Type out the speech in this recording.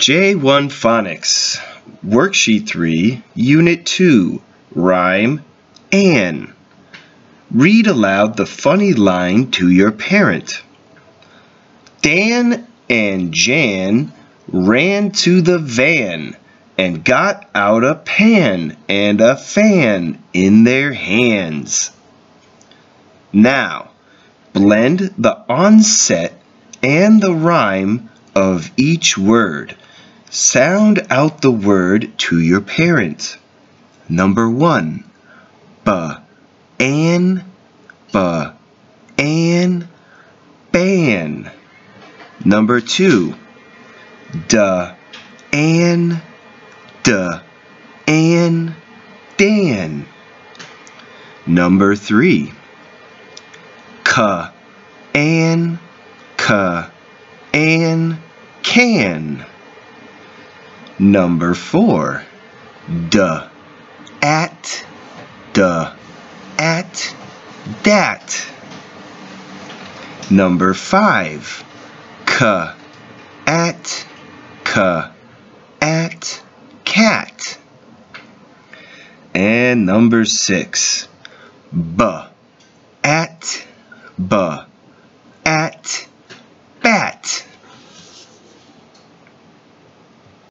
J1 Phonics, Worksheet 3, Unit 2, Rhyme, An. Read aloud the funny line to your parent. Dan and Jan ran to the van and got out a pan and a fan in their hands. Now, blend the onset and the rhyme of each word. Sound out the word to your parent. Number 1. Ban, ban. Number 2. An, dan. Number 3. An, can. Number 4. At, dat. Number 5. At, cat. And number 6. At,